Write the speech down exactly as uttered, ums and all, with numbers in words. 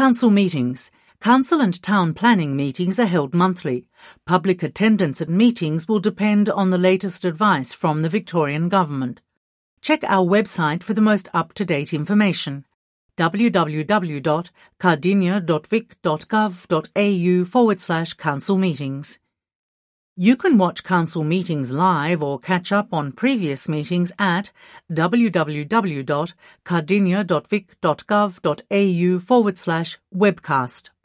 Council meetings. Council and town planning meetings are held monthly. Public attendance at meetings will depend on the latest advice from the Victorian Government. Check our website for the most up-to-date information. www.cardinia.vic.gov.au forward slash council meetings. You can watch council meetings live or catch up on previous meetings at www.cardinia.vic.gov.au forward slash webcast.